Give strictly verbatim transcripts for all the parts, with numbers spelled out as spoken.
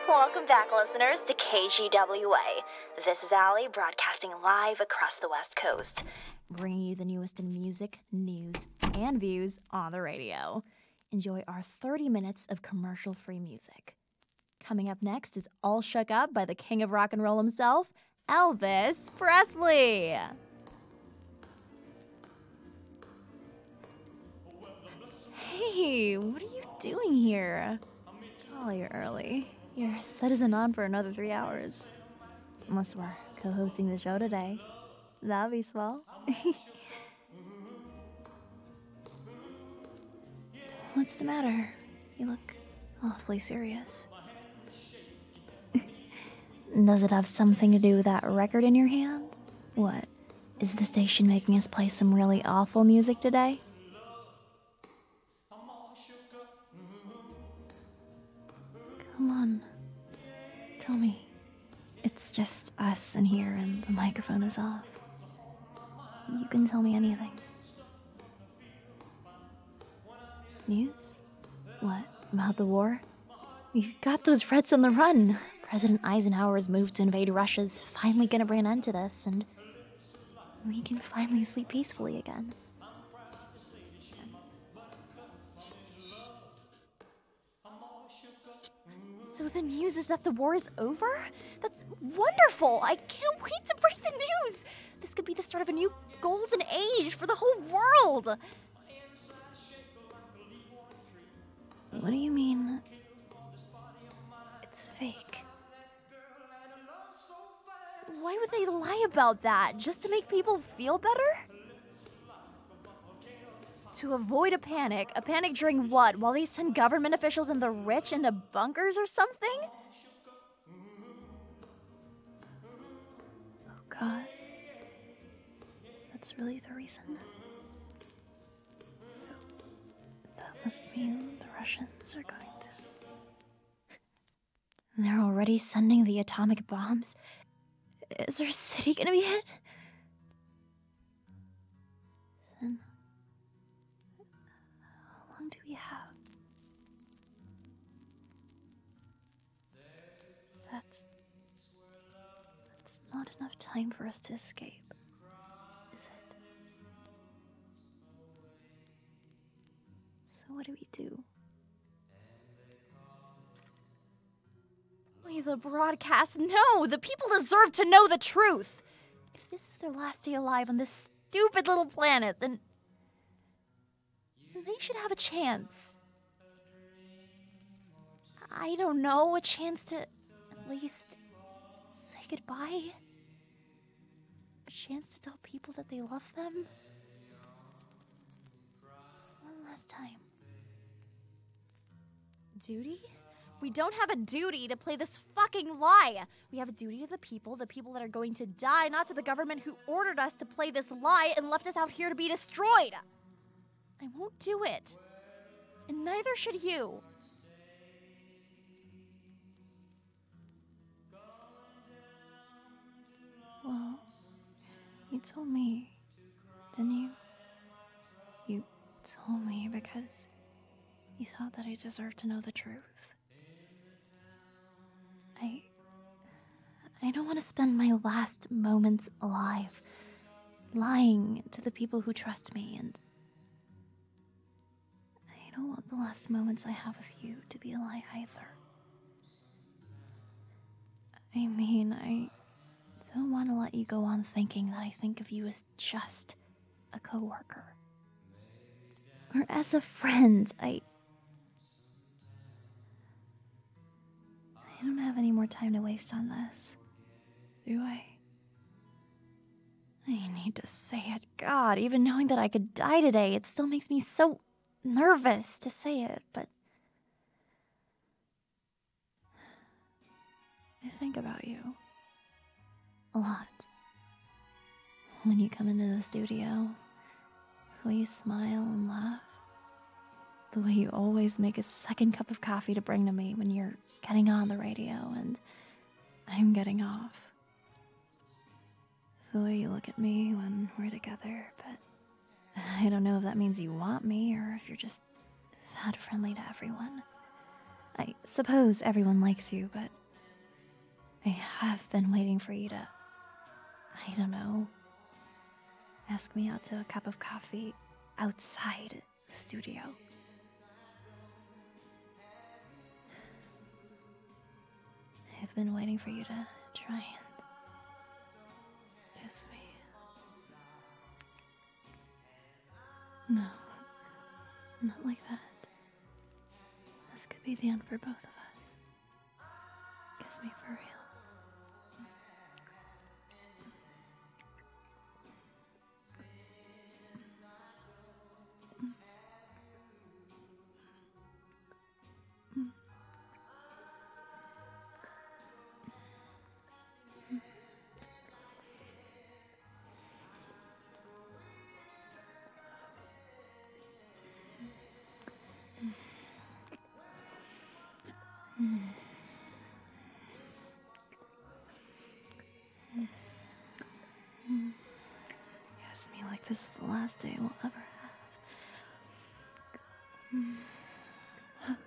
Welcome back, listeners, to K G W A. This is Allie, broadcasting live across the West Coast, bringing you the newest in music, news, and views on the radio. Enjoy our thirty minutes of commercial-free music. Coming up next is All Shook Up by the king of rock and roll himself, Elvis Presley. Hey, what are you doing here? Oh, you're early. Your set isn't on for another three hours. Unless we're co-hosting the show today. That'd be swell. What's the matter? You look awfully serious. Does it have something to do with that record in your hand? What? Is the station making us play some really awful music today? Come on. Tell me. It's just us in here and the microphone is off. You can tell me anything. News? What, about the war? We've got those Reds on the run. President Eisenhower's move to invade Russia's finally gonna bring an end to this, and we can finally sleep peacefully again. So the news is that the war is over? That's wonderful! I can't wait to break the news! This could be the start of a new golden age for the whole world! What do you mean, it's fake? Why would they lie about that? Just to make people feel better? To avoid a panic? A panic during what? While they send government officials and the rich into bunkers or something? Oh God. That's really the reason. So, that must mean the Russians are going to... They're already sending the atomic bombs? Is their city gonna be hit? Then... how long do we have? That's... That's not enough time for us to escape, is it? So what do we do? Leave the broadcast? No! The people deserve to know the truth! If this is their last day alive on this stupid little planet, then... then they should have a chance. I don't know, a chance to at least say goodbye? A chance to tell people that they love them? One last time. Duty? We don't have a duty to play this fucking lie. We have a duty to the people, the people that are going to die, not to the government who ordered us to play this lie and left us out here to be destroyed. I won't do it. And neither should you. Well, you told me, didn't you? You told me because you thought that I deserved to know the truth. I... I don't want to spend my last moments alive lying to the people who trust me, and I don't want the last moments I have with you to be a lie either. I mean, I don't want to let you go on thinking that I think of you as just a coworker. Or as a friend. I... I don't have any more time to waste on this. Do I? I need to say it. God, even knowing that I could die today, it still makes me so nervous to say it, but... I think about you. A lot. When you come into the studio, the way you smile and laugh, the way you always make a second cup of coffee to bring to me when you're getting on the radio and I'm getting off. The way you look at me when we're together, but I don't know if that means you want me or if you're just that friendly to everyone. I suppose everyone likes you, but I have been waiting for you to, I don't know, ask me out to a cup of coffee outside the studio. I've been waiting for you to try and kiss me. No, not like that. This could be the end for both of us. Kiss me for real. Kiss me like this is the last day we'll ever have.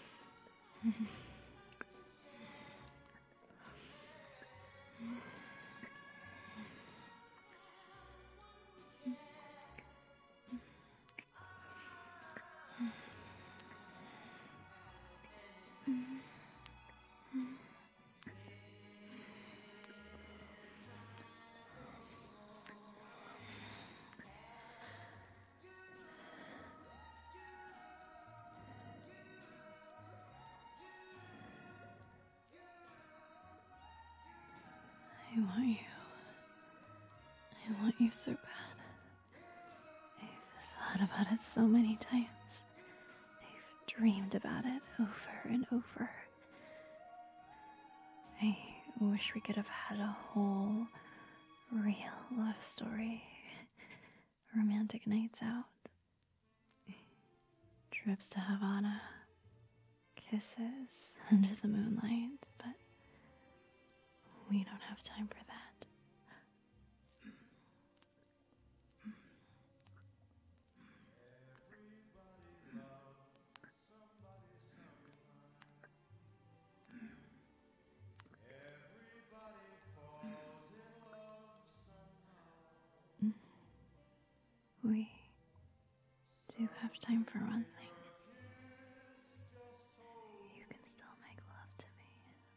I want you. I want you so bad. I've thought about it so many times. I've dreamed about it over and over. I wish we could have had a whole real love story. Romantic nights out. Trips to Havana. Kisses under the moonlight, but we don't have time for that. We do have time for one thing. You can still make love to me.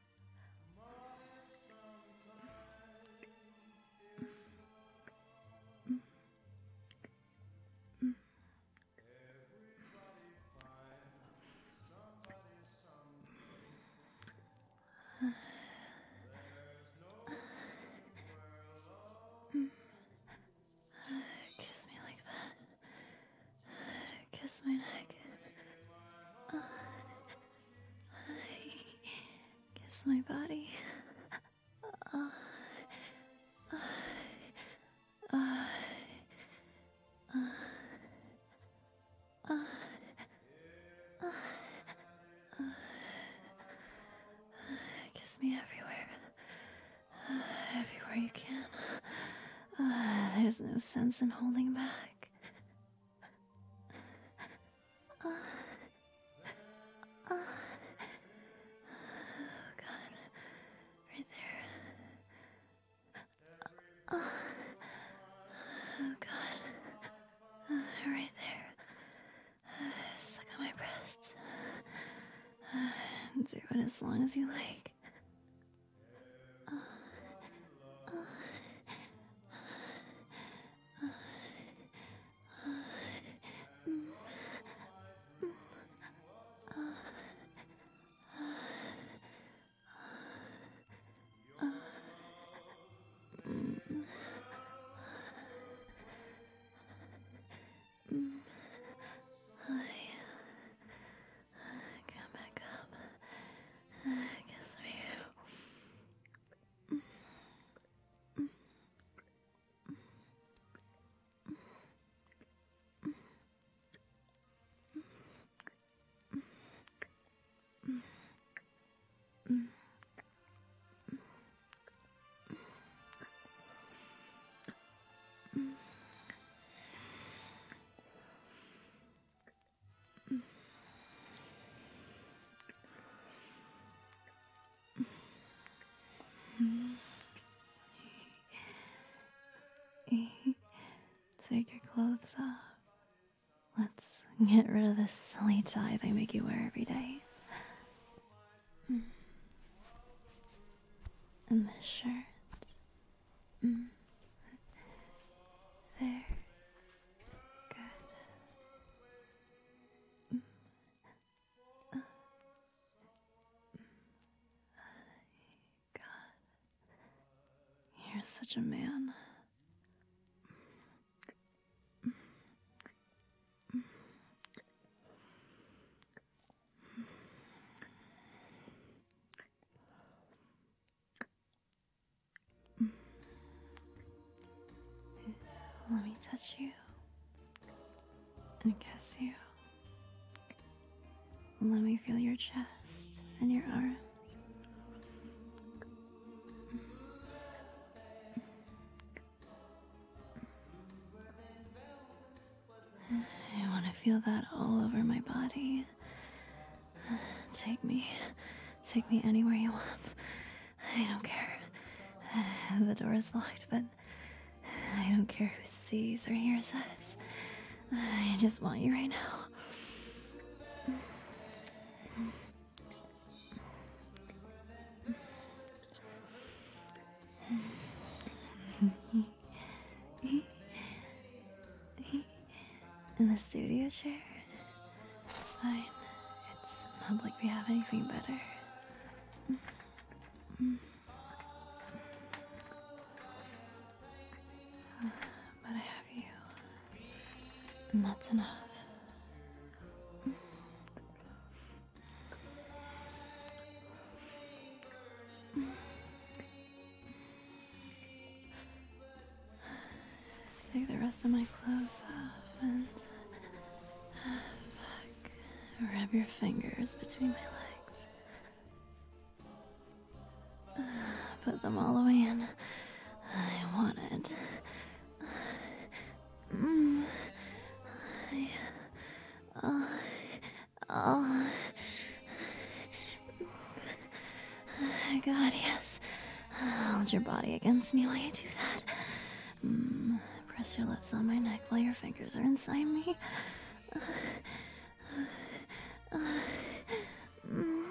Kiss me like that. Kiss my neck. Kiss my body. Kiss me everywhere. Everywhere you can. Uh, there's no sense in holding back. Uh, uh, oh God, right there. Uh, oh God, uh, right there. Uh, suck on my breasts. Uh, do it as long as you like. Come back up. Kiss take your clothes off. Let's get rid of this silly tie they make you wear every day. Mm. And this shirt. Mm. There. Good. Mm. Uh. God. You're such a man. Let me touch you and kiss you. Let me feel your chest and your arms. I want to feel that all over my body. Take me, take me anywhere you want. I don't care. The door is locked, but I don't care who sees or hears us. I just want you right now. In the studio chair? Fine. It's not like we have anything better. But I have you. And that's enough. Take the rest of my clothes off and uh, fuck, rub your fingers between my legs. Uh, put them all the way in. I want it. Mm. I, oh, oh. God, yes. Hold your body against me while you do that. Mm. Press your lips on my neck while your fingers are inside me. Uh, uh, mm.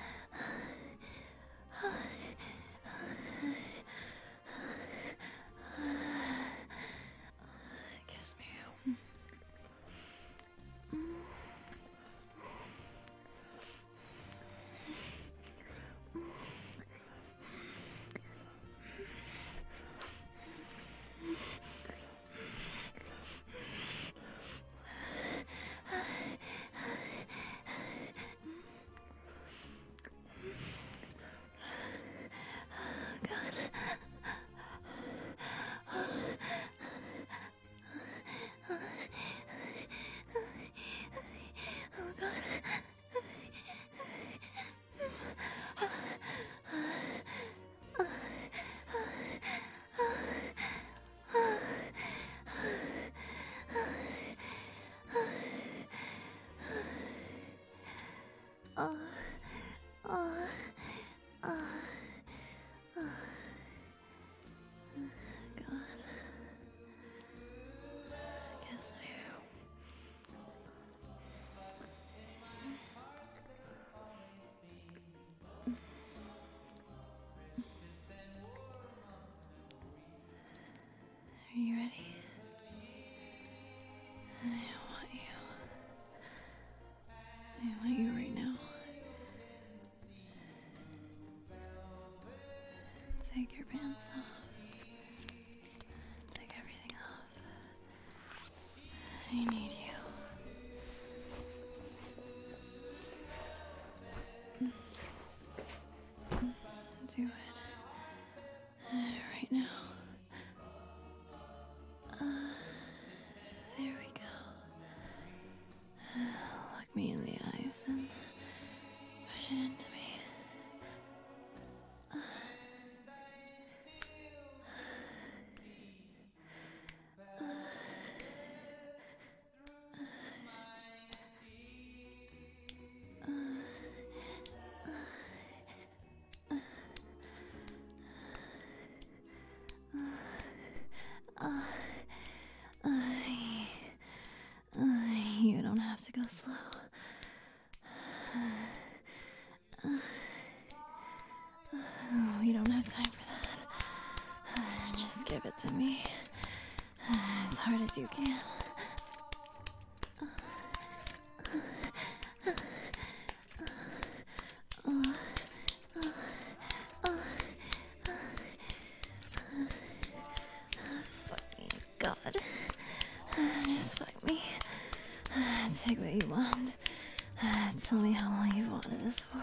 Kiss me. Are you ready? I want you. I want you right now. Take your pants off. Take everything off. I need you. Do it. Right now. Uh, there we go. Look me in the eyes and push it into me. Uh, uh, uh, slow. Oh, you don't have time for that. Just give it to me. As hard as you can. God. Just fight me. Take what you want. Tell me how long you've wanted this for.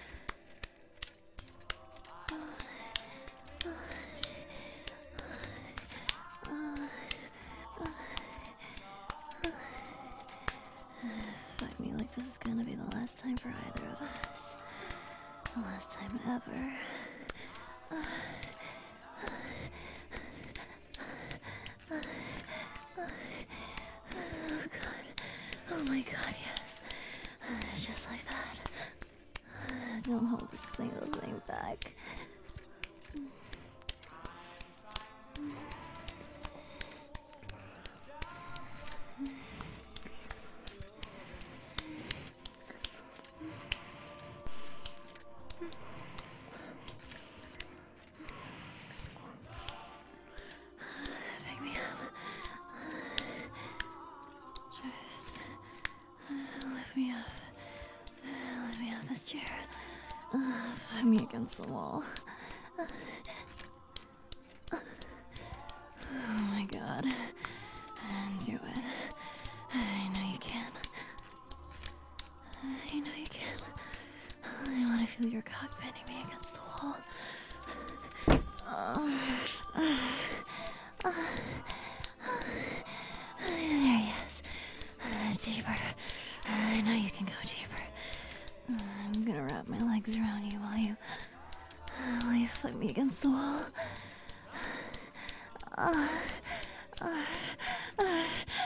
Fuck me like this is gonna be the last time for either of us. The last time ever. Oh God. Oh my God, yes. Just like that. Don't hold a single thing back. Pick me up. Just lift me up. Lift me off this chair. Put me against the wall. Oh my God. Do it. I know you can. I know you can. I want to feel your cock bending me against the wall. Oh. There he is. Deeper. I know you can go deeper. I'm gonna wrap my legs around you while you while you flip me against the wall. Uh, uh, uh,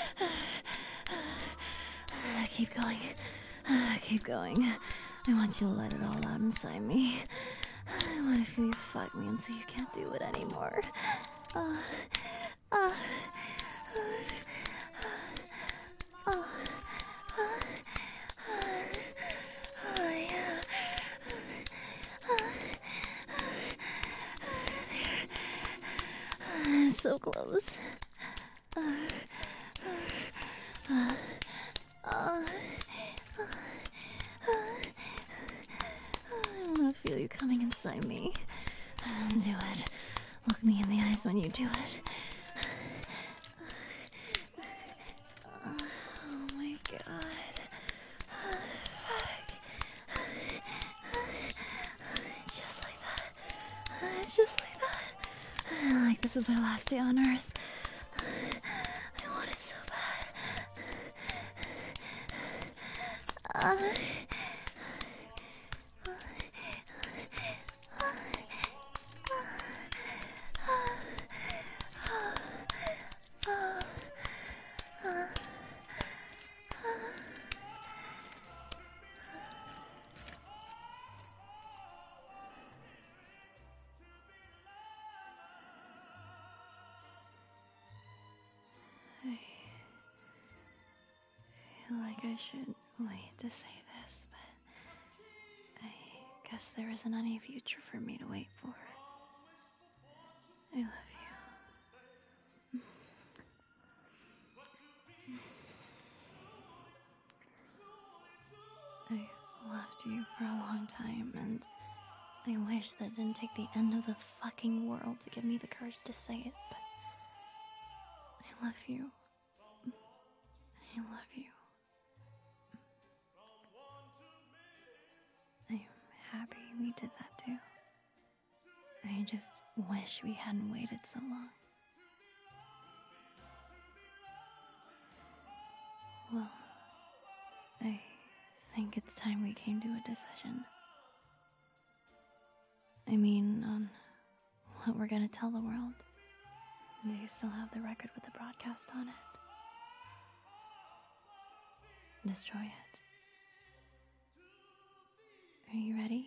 uh, keep going. Uh, keep going. I want you to let it all out inside me. I want to feel you fuck me until you can't do it anymore. Uh, uh, uh, uh, oh yeah. I'm so close. Uh, uh, uh, I want to feel you coming inside me. Do it. Look me in the eyes when you do it. Oh my God. Just like that. Just like that. Like this is our last day on Earth. I want it so bad. Uh, I feel like I should wait to say this, but I guess there isn't any future for me to wait for. I love you. I loved you for a long time, and I wish that it didn't take the end of the fucking world to give me the courage to say it, but I love you. I love you. I'm happy we did that too. I just wish we hadn't waited so long. Well, I think it's time we came to a decision. I mean, on what we're gonna tell the world. Do you still have the record with the broadcast on it? Destroy it. Are you ready?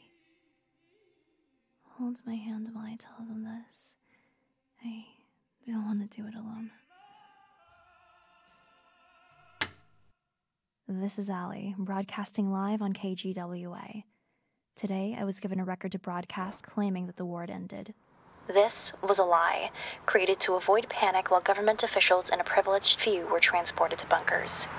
Hold my hand while I tell them this. I don't want to do it alone. This is Allie, broadcasting live on K G W A. Today, I was given a record to broadcast claiming that the war had ended. This was a lie, created to avoid panic while government officials and a privileged few were transported to bunkers.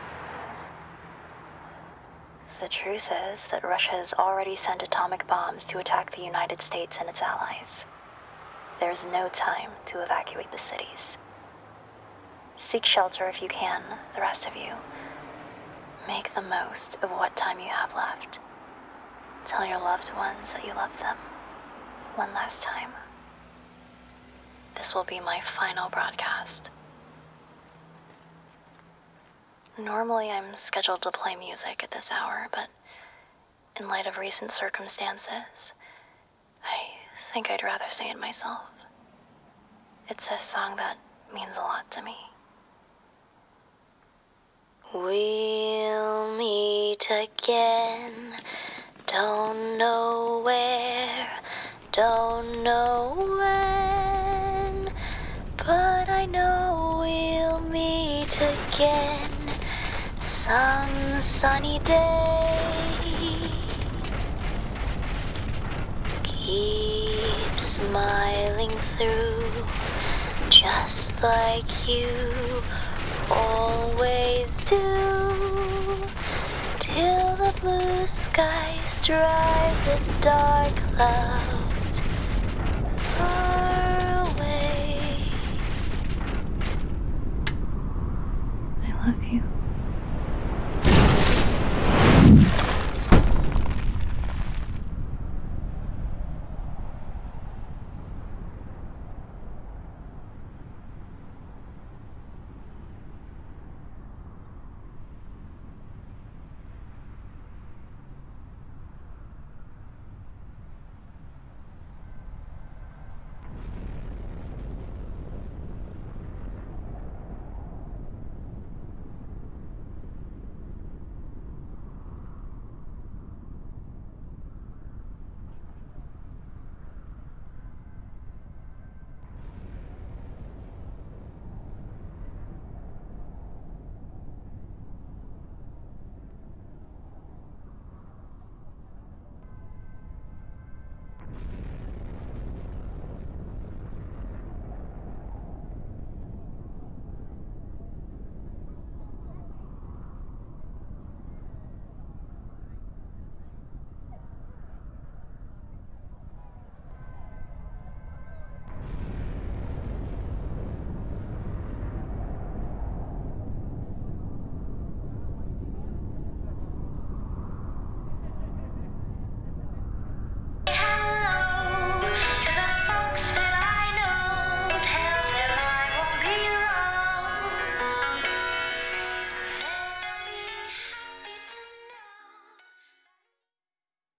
The truth is that Russia has already sent atomic bombs to attack the United States and its allies. There's no time to evacuate the cities. Seek shelter if you can, the rest of you. Make the most of what time you have left. Tell your loved ones that you love them. One last time. This will be my final broadcast. Normally I'm scheduled to play music at this hour, but in light of recent circumstances, I think I'd rather say it myself. It's a song that means a lot to me. We'll meet again, don't know where, don't know when, but I know we'll meet again some sunny day. Keep smiling through, just like you always do, till the blue skies drive the dark clouds far away. I love you.